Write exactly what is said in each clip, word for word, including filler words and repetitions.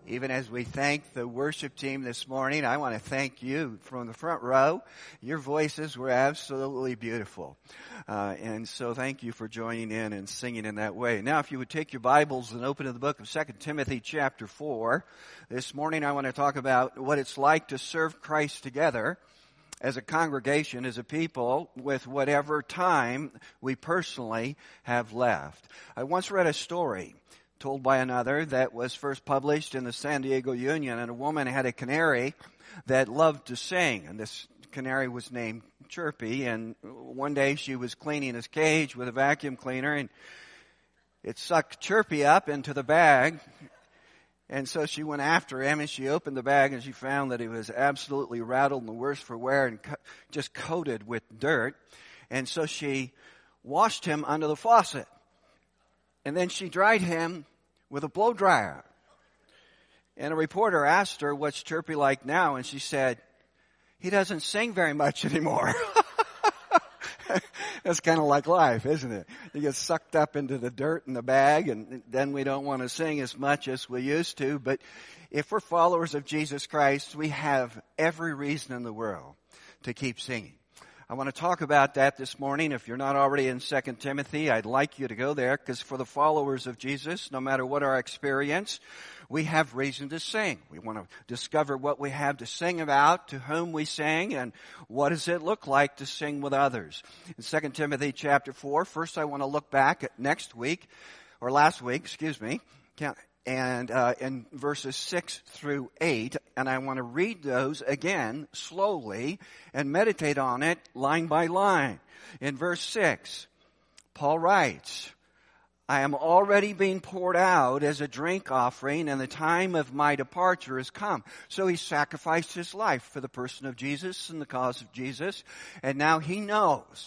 Even as we thank the worship team this morning, I want to thank you from the front row. Your voices were absolutely beautiful. Uh, and so thank you for joining in and singing in that way. Now, if you would take your Bibles and open to the book of Second Timothy chapter four. This morning I want to talk about what it's like to serve Christ together as a congregation, as a people, with whatever time we personally have left. I once read a story told by another that was first published in the San Diego Union, and a woman had a canary that loved to sing, and this canary was named Chirpy, and one day she was cleaning his cage with a vacuum cleaner, and it sucked Chirpy up into the bag, and so she went after him, and she opened the bag, and she found that he was absolutely rattled and the worse for wear and co- just coated with dirt, and so she washed him under the faucet, and then she dried him with a blow dryer. And a reporter asked her, "What's Chirpy like now?" And she said, "He doesn't sing very much anymore." That's kind of like life, isn't it? You get sucked up into the dirt in the bag, and then we don't want to sing as much as we used to. But if we're followers of Jesus Christ, we have every reason in the world to keep singing. I want to talk about that this morning. If you're not already in Second Timothy, I'd like you to go there, because for the followers of Jesus, no matter what our experience, we have reason to sing. We want to discover what we have to sing about, to whom we sing, and what does it look like to sing with others. In Second Timothy chapter four, first I want to look back at next week, or last week, excuse me, and uh, in verses six through eight, and I want to read those again slowly and meditate on it line by line. In verse six, Paul writes, "I am already being poured out as a drink offering, and the time of my departure has come." So he sacrificed his life for the person of Jesus and the cause of Jesus, and now he knows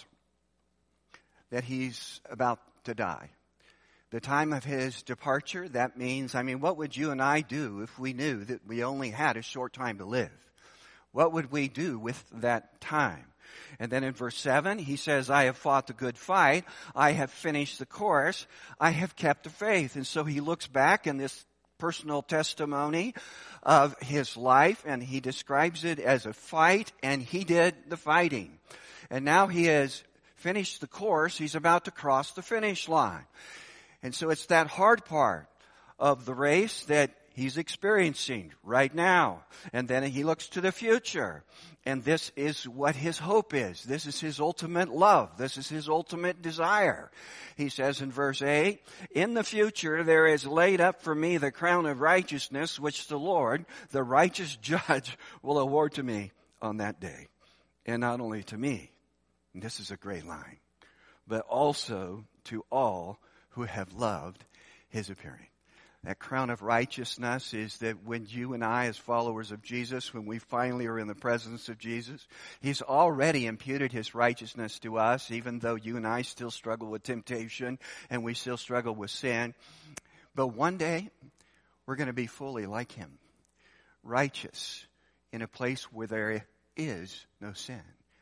that he's about to die. The time of his departure, that means, I mean, what would you and I do if we knew that we only had a short time to live? What would we do with that time? And then in verse seven, he says, "I have fought the good fight. I have finished the course. I have kept the faith." And so he looks back in this personal testimony of his life, and he describes it as a fight, and he did the fighting. And now he has finished the course. He's about to cross the finish line. And so it's that hard part of the race that he's experiencing right now. And then he looks to the future. And this is what his hope is. This is his ultimate love. This is his ultimate desire. He says in verse eight, "In the future there is laid up for me the crown of righteousness, which the Lord, the righteous judge, will award to me on that day." And not only to me, and this is a great line, but also to all who have loved his appearing. That crown of righteousness is that when you and I, as followers of Jesus, when we finally are in the presence of Jesus, he's already imputed his righteousness to us, even though you and I still struggle with temptation and we still struggle with sin. But one day, we're going to be fully like him, righteous in a place where there is no sin.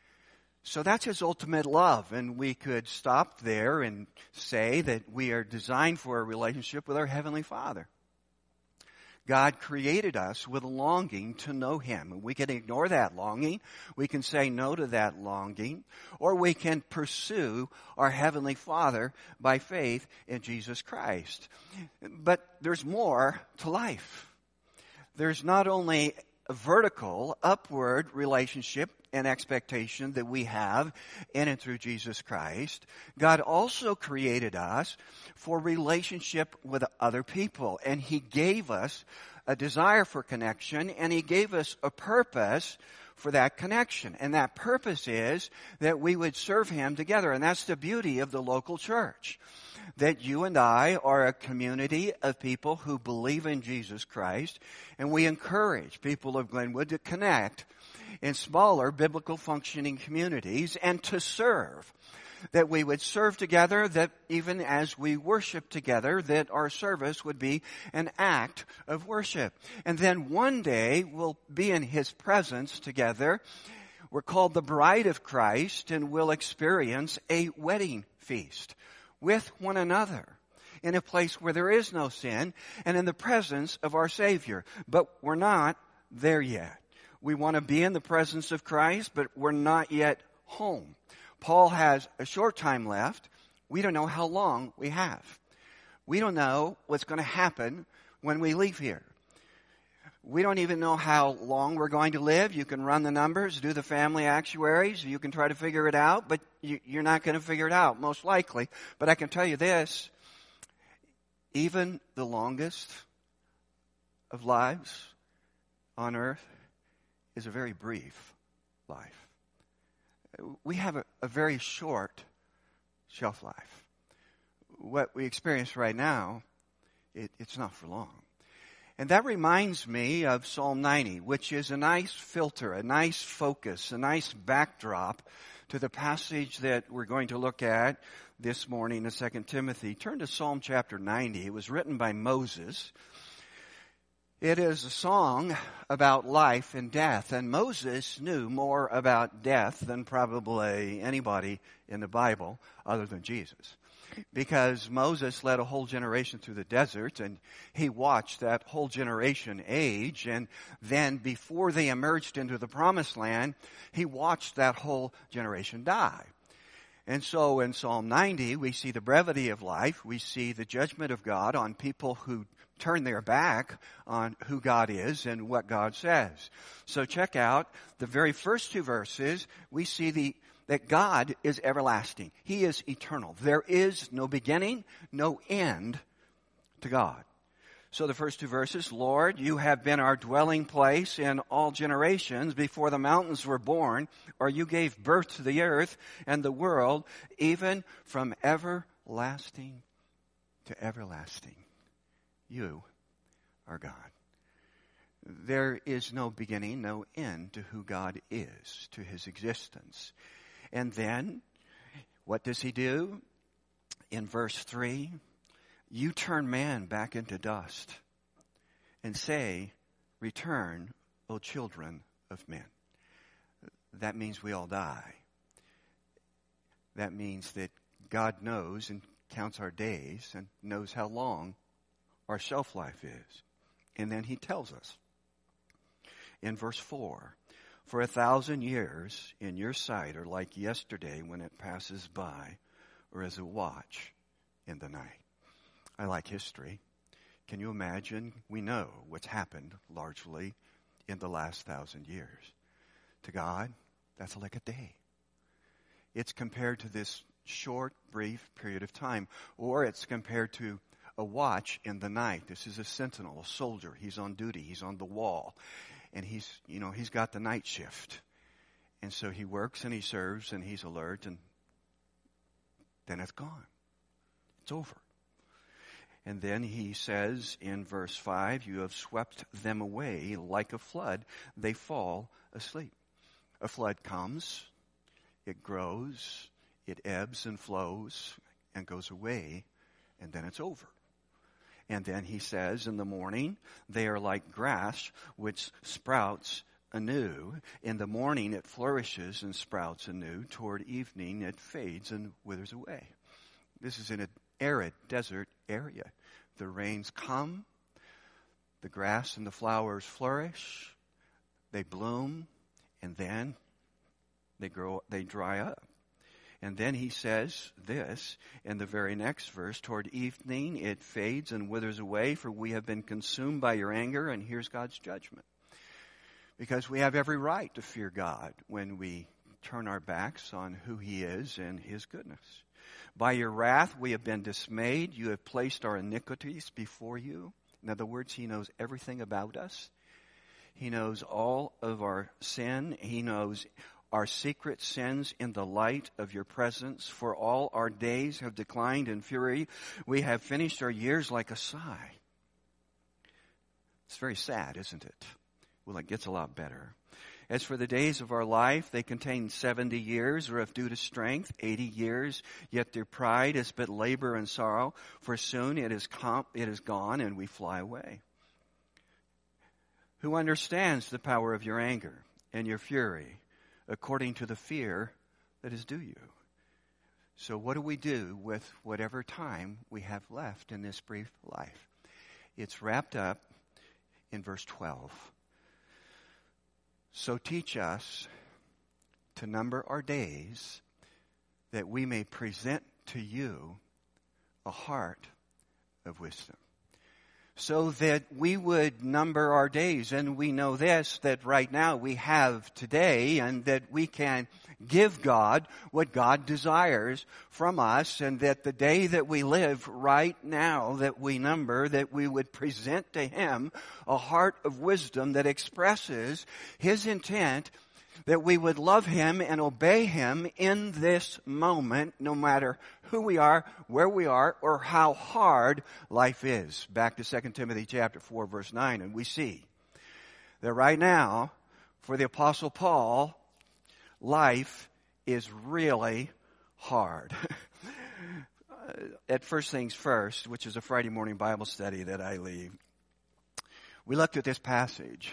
So that's his ultimate love, and we could stop there and say that we are designed for a relationship with our Heavenly Father. God created us with a longing to know him, and we can ignore that longing, we can say no to that longing, or we can pursue our Heavenly Father by faith in Jesus Christ. But there's more to life. There's not only a vertical, upward relationship and expectation that we have in and through Jesus Christ. God also created us for relationship with other people, and he gave us a desire for connection, and he gave us a purpose for that connection. And that purpose is that we would serve him together, and that's the beauty of the local church. That you and I are a community of people who believe in Jesus Christ, and we encourage people of Glenwood to connect in smaller biblical functioning communities and to serve. That we would serve together, that even as we worship together, that our service would be an act of worship. And then one day we'll be in his presence together. We're called the bride of Christ, and we'll experience a wedding feast with one another in a place where there is no sin and in the presence of our Savior. But we're not there yet. We want to be in the presence of Christ, but we're not yet home. Paul has a short time left. We don't know how long we have. We don't know what's going to happen when we leave here. We don't even know how long we're going to live. You can run the numbers, do the family actuaries. You can try to figure it out, but you, you're not going to figure it out, most likely. But I can tell you this, even the longest of lives on earth is a very brief life. We have a, a very short shelf life. What we experience right now, it, it's not for long. And that reminds me of Psalm ninety, which is a nice filter, a nice focus, a nice backdrop to the passage that we're going to look at this morning in Second Timothy. Turn to Psalm chapter ninety. It was written by Moses. It is a song about life and death, and Moses knew more about death than probably anybody in the Bible other than Jesus. Because Moses led a whole generation through the desert, and he watched that whole generation age, and then before they emerged into the promised land, he watched that whole generation die. And so in Psalm ninety, we see the brevity of life. We see the judgment of God on people who turn their back on who God is and what God says. So check out the very first two verses. We see the that God is everlasting. He is eternal. There is no beginning, no end to God. So the first two verses, Lord, you have been our dwelling place in all generations before the mountains were born, or you gave birth to the earth and the world, even from everlasting to everlasting. You are God. There is no beginning, no end to who God is, to his existence. And then, what does he do? In verse three, you turn man back into dust and say, return, O children of men. That means we all die. That means that God knows and counts our days and knows how long our shelf life is. And then he tells us in verse four, for a thousand years in your sight are like yesterday when it passes by, or as a watch in the night. I like history. Can you imagine? We know what's happened largely in the last thousand years. To God, that's like a day. It's compared to this short, brief period of time, or it's compared to a watch in the night. This is a sentinel, a soldier. He's on duty. He's on the wall. And he's, you know, he's got the night shift. And so he works and he serves and he's alert, and then it's gone. It's over. And then he says in verse five, you have swept them away like a flood. They fall asleep. A flood comes, it grows, it ebbs and flows and goes away, and then it's over. And then he says in the morning, they are like grass which sprouts anew. In the morning it flourishes and sprouts anew. Toward evening it fades and withers away. This is in an arid desert area. The rains come, the grass and the flowers flourish, they bloom, and then they grow, they dry up. And then he says this in the very next verse, toward evening it fades and withers away, for we have been consumed by your anger, and here's God's judgment. Because we have every right to fear God when we turn our backs on who he is and his goodness. By your wrath we have been dismayed. You have placed our iniquities before you. In other words, he knows everything about us. He knows all of our sin. He knows our secret sins in the light of your presence. For all our days have declined in fury. We have finished our years like a sigh. It's very sad, isn't it? Well, it gets a lot better. As for the days of our life, they contain seventy years, or if due to strength, eighty years. Yet their pride is but labor and sorrow, for soon it is com- it is gone and we fly away. Who understands the power of your anger and your fury, according to the fear that is due you? So what do we do with whatever time we have left in this brief life? It's wrapped up in verse twelve. So teach us to number our days, that we may present to you a heart of wisdom. So that we would number our days, and we know this, that right now we have today, and that we can give God what God desires from us, and that the day that we live right now, that we number, that we would present to Him a heart of wisdom that expresses His intent, that we would love Him and obey Him in this moment, no matter who we are, where we are, or how hard life is. Back to Second Timothy chapter four, verse nine, and we see that right now, for the Apostle Paul, life is really hard. At First Things First, which is a Friday morning Bible study that I lead, we looked at this passage.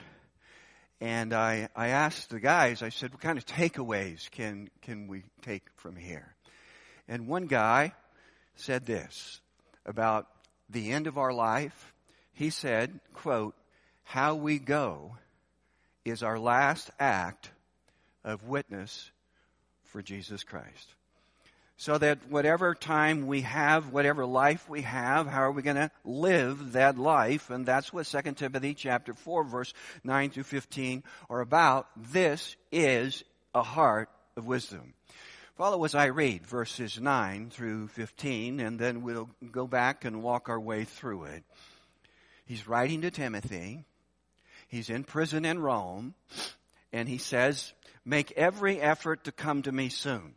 And I, I asked the guys, I said, what kind of takeaways can, can we take from here? And one guy said this about the end of our life. He said, quote, how we go is our last act of witness for Jesus Christ. So that whatever time we have, whatever life we have, how are we going to live that life? And that's what Second Timothy chapter four, verse nine through fifteen are about. This is a heart of wisdom. Follow as I read verses nine through fifteen, and then we'll go back and walk our way through it. He's writing to Timothy. He's in prison in Rome, and he says, make every effort to come to me soon.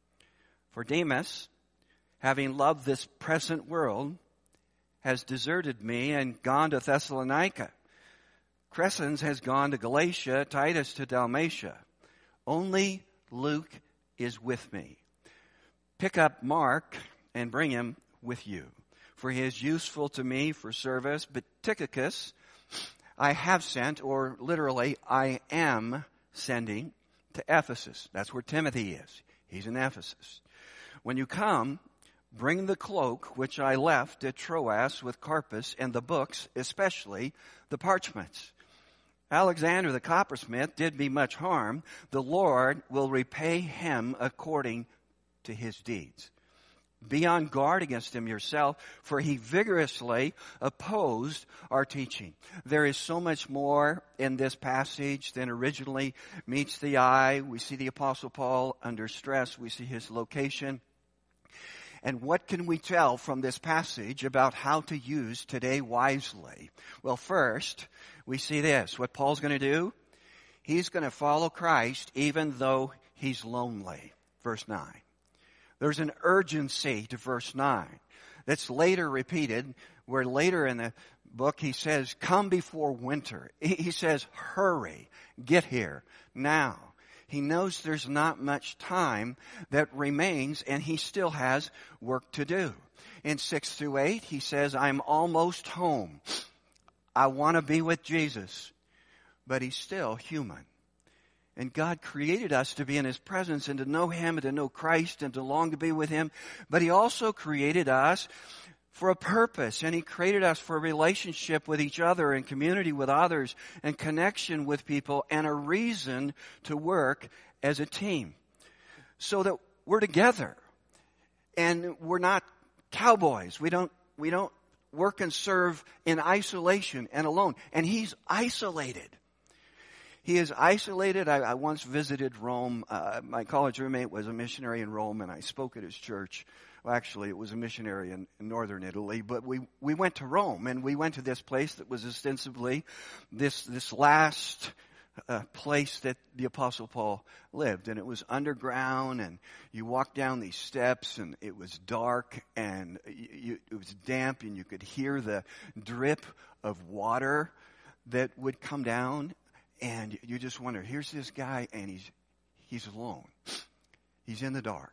For Demas, having loved this present world, has deserted me and gone to Thessalonica. Crescens has gone to Galatia, Titus to Dalmatia. Only Luke is with me. Pick up Mark and bring him with you, for he is useful to me for service. But Tychicus I have sent, or literally, I am sending to Ephesus. That's where Timothy is. He's in Ephesus. When you come, bring the cloak which I left at Troas with Carpus, and the books, especially the parchments. Alexander the coppersmith did me much harm. The Lord will repay him according to his deeds. Be on guard against him yourself, for he vigorously opposed our teaching. There is so much more in this passage than originally meets the eye. We see the Apostle Paul under stress. We see his location. And what can we tell from this passage about how to use today wisely? Well, first, we see this. What Paul's going to do, he's going to follow Christ even though he's lonely. Verse nine. There's an urgency to verse nine that's later repeated, where later in the book he says, come before winter. He says, hurry, get here now. He knows there's not much time that remains, and he still has work to do. In six through eight, he says, I'm almost home. I want to be with Jesus. But he's still human. And God created us to be in His presence and to know Him and to know Christ and to long to be with Him. But He also created us for a purpose. And He created us for a relationship with each other and community with others and connection with people and a reason to work as a team. So that we're together. And we're not cowboys. We don't, we don't work and serve in isolation and alone. And He's isolated. He is isolated. I, I once visited Rome. Uh, my college roommate was a missionary in Rome, and I spoke at his church. Well, actually, it was a missionary in, in northern Italy. But we, we went to Rome, and we went to this place that was ostensibly this, this last uh, place that the Apostle Paul lived. And it was underground, and you walked down these steps, and it was dark, and you, it was damp, and you could hear the drip of water that would come down. And you just wonder, here's this guy, and he's he's alone. He's in the dark.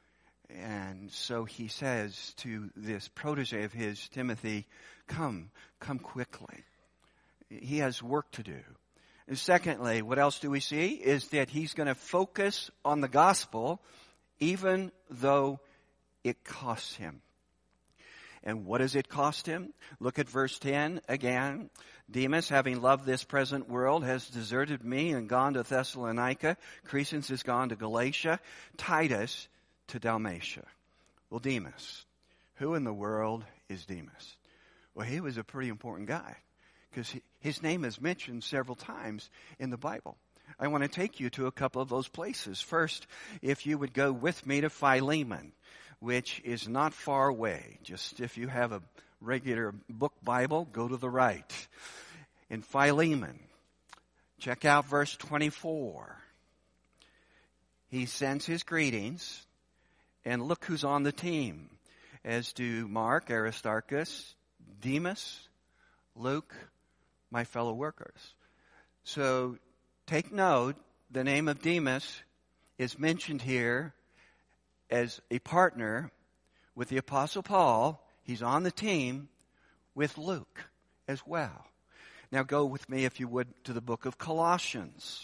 And so he says to this protege of his, Timothy, come, come quickly. He has work to do. And secondly, what else do we see? Is that he's going to focus on the gospel even though it costs him. And what does it cost him? Look at verse ten again. Demas, having loved this present world, has deserted me and gone to Thessalonica. Crescens has gone to Galatia. Titus to Dalmatia. Well, Demas. Who in the world is Demas? Well, he was a pretty important guy because his name is mentioned several times in the Bible. I want to take you to a couple of those places. First, if you would go with me to Philemon, which is not far away. Just if you have a regular book Bible, go to the right. In Philemon, check out verse twenty-four. He sends his greetings, and look who's on the team, as do Mark, Aristarchus, Demas, Luke, my fellow workers. So take note, the name of Demas is mentioned here as a partner with the Apostle Paul. He's on the team with Luke as well. Now go with me, if you would, to the book of Colossians.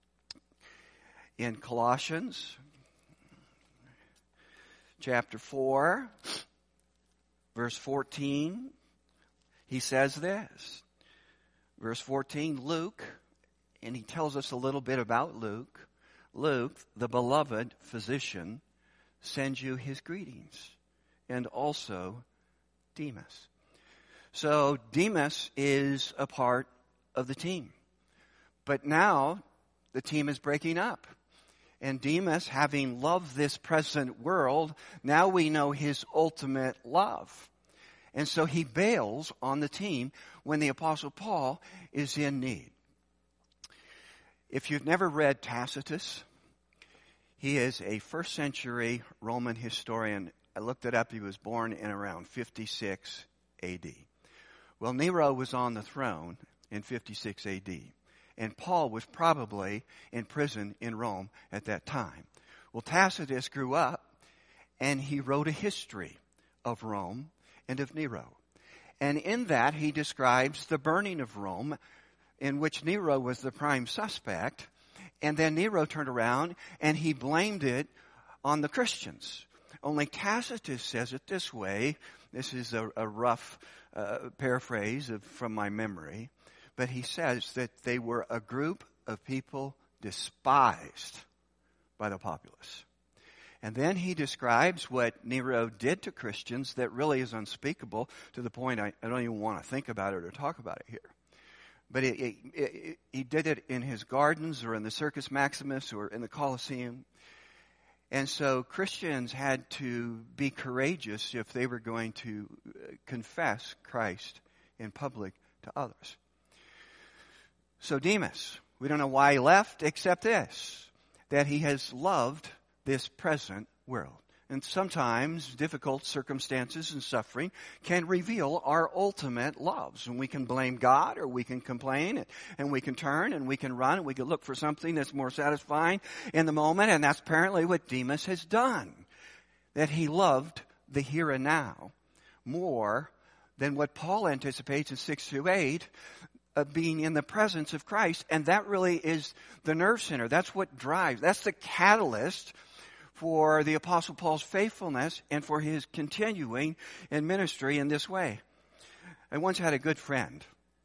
In Colossians chapter four, verse fourteen, he says this. Verse fourteen, Luke, and he tells us a little bit about Luke. Luke, the beloved physician, sends you his greetings, and also Demas. So Demas is a part of the team. But now the team is breaking up. And Demas, having loved this present world, now we know his ultimate love. And so he bails on the team when the Apostle Paul is in need. If you've never read Tacitus, he is a first century Roman historian. I looked it up. He was born in around fifty-six A D. Well, Nero was on the throne in fifty-six A D. And Paul was probably in prison in Rome at that time. Well, Tacitus grew up and he wrote a history of Rome and of Nero. And in that he describes the burning of Rome, in which Nero was the prime suspect. And then Nero turned around and he blamed it on the Christians. Only Tacitus says it this way. This is a, a rough uh, paraphrase of, from my memory. But he says that they were a group of people despised by the populace. And then he describes what Nero did to Christians that really is unspeakable, to the point I, I don't even want to think about it or talk about it here. But it, it, it, he did it in his gardens or in the Circus Maximus or in the Colosseum. And so Christians had to be courageous if they were going to confess Christ in public to others. So Demas, we don't know why he left except this, that he has loved this present world. And sometimes difficult circumstances and suffering can reveal our ultimate loves. And we can blame God, or we can complain, and we can turn, and we can run, and we can look for something that's more satisfying in the moment. And that's apparently what Demas has done. That he loved the here and now more than what Paul anticipates in six through eight, of being in the presence of Christ. And that really is the nerve center. That's what drives, that's the catalyst for the Apostle Paul's faithfulness and for his continuing in ministry in this way. I once had a good friend,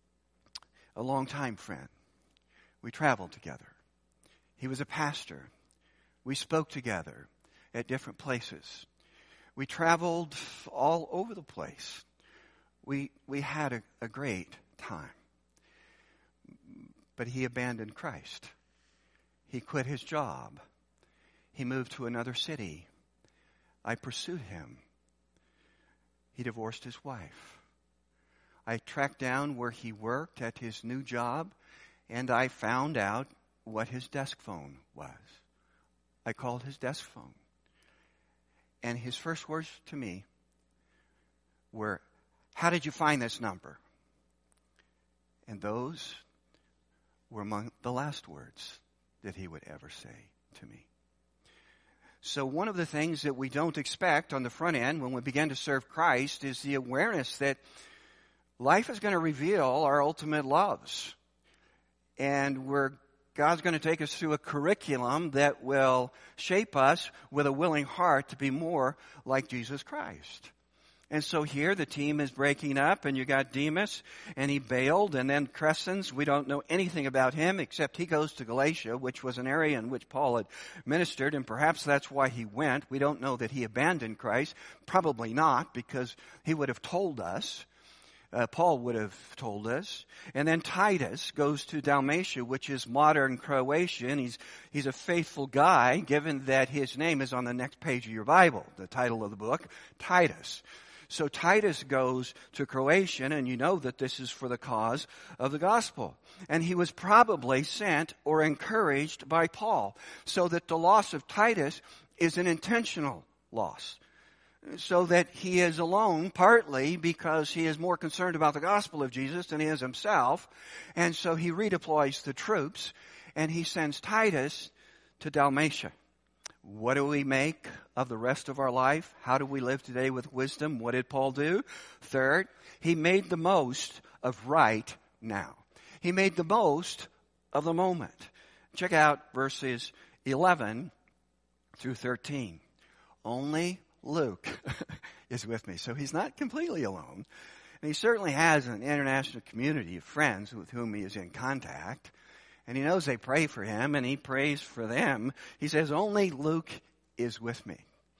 a longtime friend. We traveled together. He was a pastor. We spoke together at different places. We traveled all over the place. We, we had a, a great time. But he abandoned Christ. He quit his job. He moved to another city. I pursued him. He divorced his wife. I tracked down where he worked at his new job, and I found out what his desk phone was. I called his desk phone. And his first words to me were, "How did you find this number?" And those were among the last words that he would ever say to me. So one of the things that we don't expect on the front end when we begin to serve Christ is the awareness that life is going to reveal our ultimate loves. And we're God's going to take us through a curriculum that will shape us with a willing heart to be more like Jesus Christ. And so here the team is breaking up, and you got Demas, and he bailed, and then Crescens, we don't know anything about him except he goes to Galatia, which was an area in which Paul had ministered, and perhaps that's why he went. We don't know that he abandoned Christ. Probably not, because he would have told us. Uh, Paul would have told us. And then Titus goes to Dalmatia, which is modern Croatia, and he's, he's a faithful guy, given that his name is on the next page of your Bible, the title of the book, Titus. So Titus goes to Croatia, and you know that this is for the cause of the gospel. And he was probably sent or encouraged by Paul, so that the loss of Titus is an intentional loss. So that he is alone, partly because he is more concerned about the gospel of Jesus than he is himself. And so he redeploys the troops, and he sends Titus to Dalmatia. What do we make of the rest of our life? How do we live today with wisdom? What did Paul do? Third, he made the most of right now. He made the most of the moment. Check out verses eleven through thirteen. Only Luke is with me. So he's not completely alone. And he certainly has an international community of friends with whom he is in contact. And he knows they pray for him, and he prays for them. He says, only Luke is with me.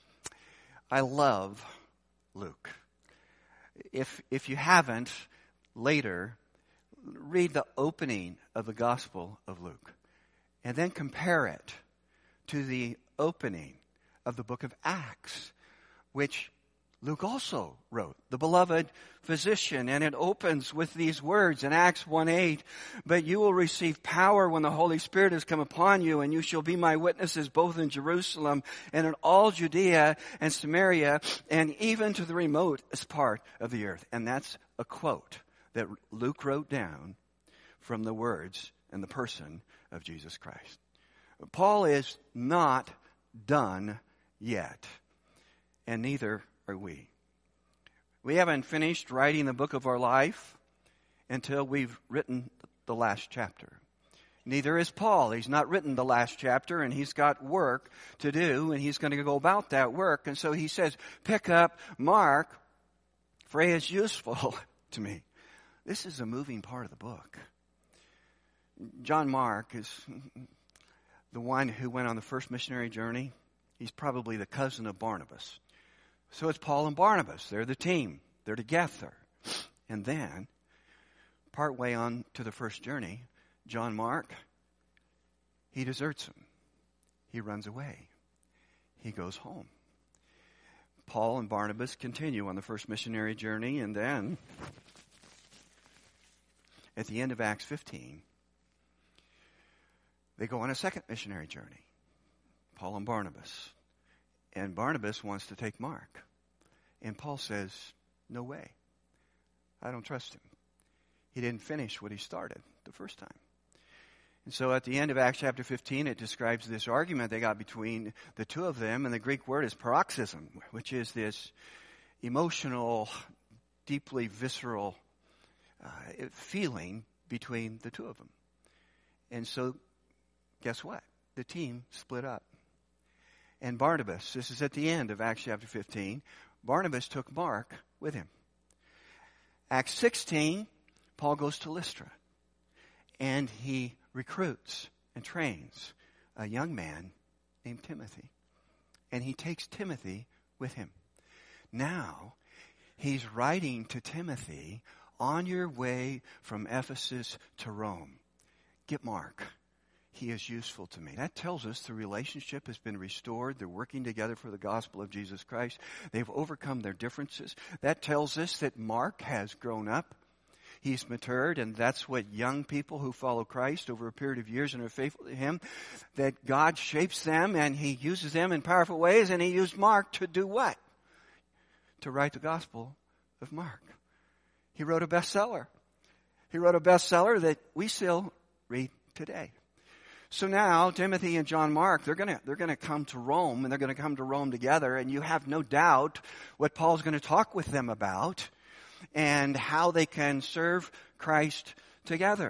I love Luke. If, if you haven't, later, read the opening of the Gospel of Luke. And then compare it to the opening of the book of Acts, which Luke also wrote, the beloved physician, and it opens with these words in Acts one eight, but you will receive power when the Holy Spirit has come upon you, and you shall be my witnesses both in Jerusalem and in all Judea and Samaria, and even to the remotest part of the earth. And that's a quote that Luke wrote down from the words and the person of Jesus Christ. Paul is not done yet, and neither are we. We haven't finished writing the book of our life until we've written the last chapter. Neither is Paul. He's not written the last chapter, and he's got work to do, and he's going to go about that work. And so he says, pick up Mark, for he is useful to me. This is a moving part of the book. John Mark is the one who went on the first missionary journey. He's probably the cousin of Barnabas. So it's Paul and Barnabas. They're the team. They're together. And then, partway on to the first journey, John Mark, he deserts him. He runs away. He goes home. Paul and Barnabas continue on the first missionary journey, and then, at the end of Acts fifteen, they go on a second missionary journey. Paul and Barnabas. And Barnabas wants to take Mark. And Paul says, no way. I don't trust him. He didn't finish what he started the first time. And so at the end of Acts chapter fifteen, it describes this argument they got between the two of them. And the Greek word is paroxysm, which is this emotional, deeply visceral uh, feeling between the two of them. And so, guess what? The team split up. And Barnabas, this is at the end of Acts chapter fifteen, Barnabas took Mark with him. Acts sixteen, Paul goes to Lystra, and he recruits and trains a young man named Timothy. And he takes Timothy with him. Now, he's writing to Timothy, on your way from Ephesus to Rome, get Mark. He is useful to me. That tells us the relationship has been restored. They're working together for the gospel of Jesus Christ. They've overcome their differences. That tells us that Mark has grown up. He's matured, and that's what young people who follow Christ over a period of years and are faithful to Him, that God shapes them and He uses them in powerful ways, and He used Mark to do what? To write the gospel of Mark. He wrote a bestseller. He wrote a bestseller that we still read today. So now, Timothy and John Mark, they're going to they're going to come to Rome, and they're going to come to Rome together, and you have no doubt what Paul's going to talk with them about and how they can serve Christ together.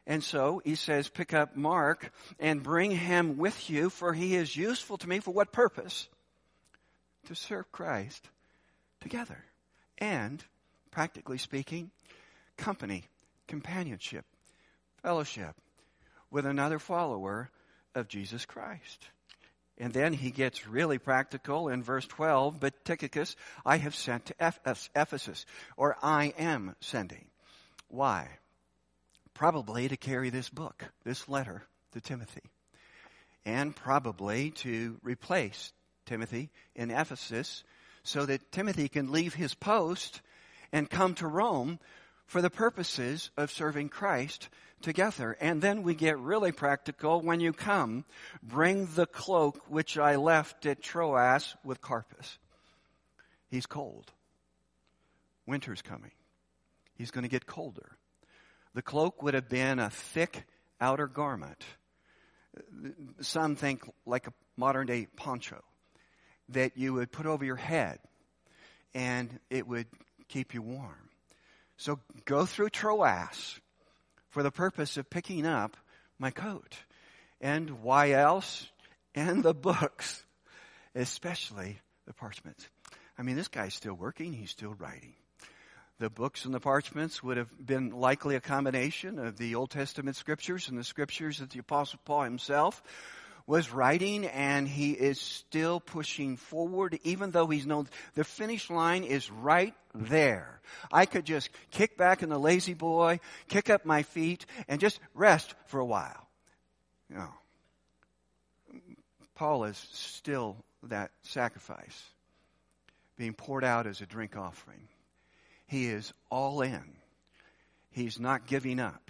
And so he says, pick up Mark and bring him with you, for he is useful to me. For what purpose? To serve Christ together. And, practically speaking, company, companionship, fellowship with another follower of Jesus Christ. And then he gets really practical in verse twelve. But Tychicus I have sent to Ephesus, or I am sending. Why? Probably to carry this book, this letter to Timothy. And probably to replace Timothy in Ephesus so that Timothy can leave his post and come to Rome for the purposes of serving Christ together. And then we get really practical. When you come, bring the cloak which I left at Troas with Carpus. He's cold. Winter's coming. He's going to get colder. The cloak would have been a thick outer garment. Some think like a modern day poncho that you would put over your head and it would keep you warm. So go through Troas for the purpose of picking up my coat. And why else? And the books, especially the parchments. I mean, this guy's still working. He's still writing. The books and the parchments would have been likely a combination of the Old Testament scriptures and the scriptures that the Apostle Paul himself was writing, and he is still pushing forward, even though he's known the finish line is right there. I could just kick back in the lazy boy, kick up my feet, and just rest for a while. No. Paul is still that sacrifice being poured out as a drink offering. He is all in. He's not giving up.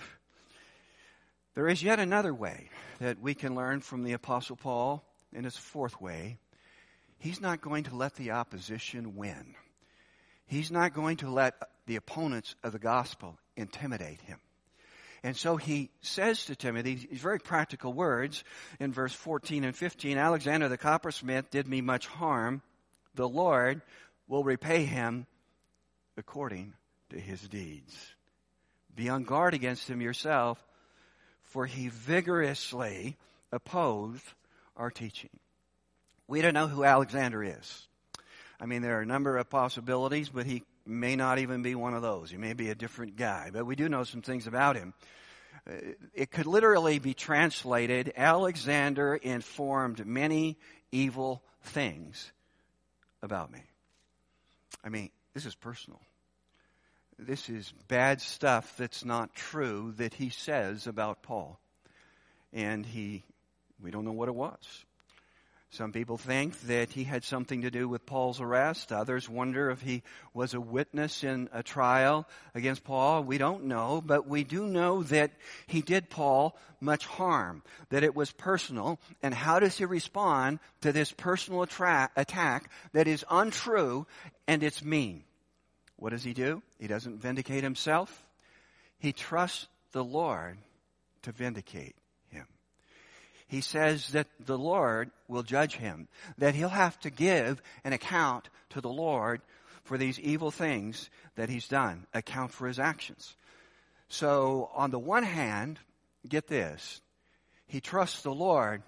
There is yet another way that we can learn from the Apostle Paul, and it's a fourth way. He's not going to let the opposition win. He's not going to let the opponents of the gospel intimidate him. And so he says to Timothy, these very practical words in verse fourteen and fifteen, Alexander the coppersmith did me much harm. The Lord will repay him according to his deeds. Be on guard against him yourself, for he vigorously opposed our teaching. We don't know who Alexander is. I mean, there are a number of possibilities, but he may not even be one of those. He may be a different guy, but we do know some things about him. It could literally be translated, Alexander informed many evil things about me. I mean, this is personal. This is bad stuff that's not true that he says about Paul. And he, we don't know what it was. Some people think that he had something to do with Paul's arrest. Others wonder if he was a witness in a trial against Paul. We don't know, but we do know that he did Paul much harm, that it was personal. And how does he respond to this personal attra- attack that is untrue and it's mean? What does he do? He doesn't vindicate himself. He trusts the Lord to vindicate him. He says that the Lord will judge him, that he'll have to give an account to the Lord for these evil things that he's done, account for his actions. So on the one hand, get this, he trusts the Lord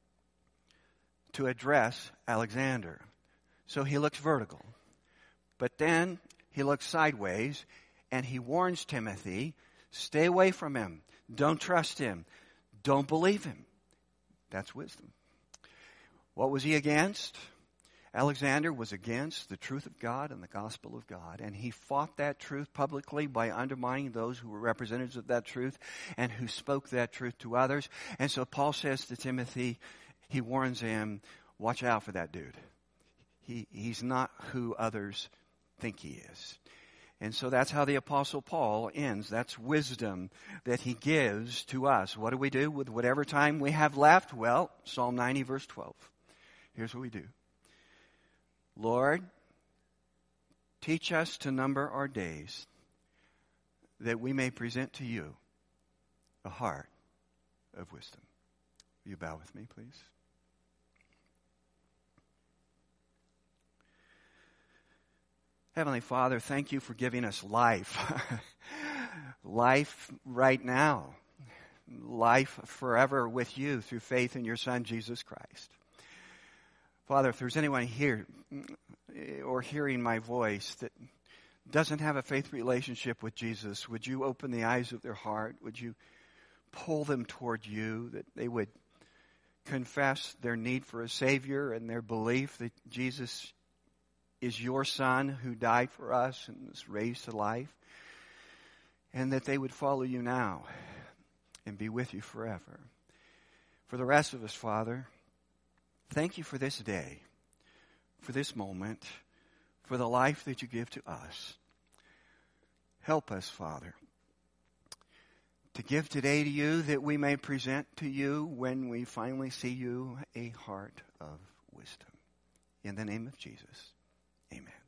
to address Alexander. So he looks vertical. But then he looks sideways and he warns Timothy, stay away from him. Don't trust him. Don't believe him. That's wisdom. What was he against? Alexander was against the truth of God and the gospel of God. And he fought that truth publicly by undermining those who were representatives of that truth and who spoke that truth to others. And so Paul says to Timothy, he warns him, watch out for that dude. He, he's not who others think he is. And so that's how the Apostle Paul ends. That's wisdom that he gives to us. What do we do with whatever time we have left? Well, Psalm ninety verse twelve. Here's what we do. Lord, teach us to number our days that we may present to you a heart of wisdom. Will you bow with me, please? Heavenly Father, thank you for giving us life. Life right now. life forever with you through faith in your Son, Jesus Christ. Father, if there's anyone here or hearing my voice that doesn't have a faith relationship with Jesus, would you open the eyes of their heart? Would you pull them toward you, that they would confess their need for a Savior and their belief that Jesus is your Son who died for us and was raised to life, and that they would follow you now and be with you forever. For the rest of us, Father, thank you for this day, for this moment, for the life that you give to us. Help us, Father, to give today to you that we may present to you when we finally see you a heart of wisdom. In the name of Jesus, amen.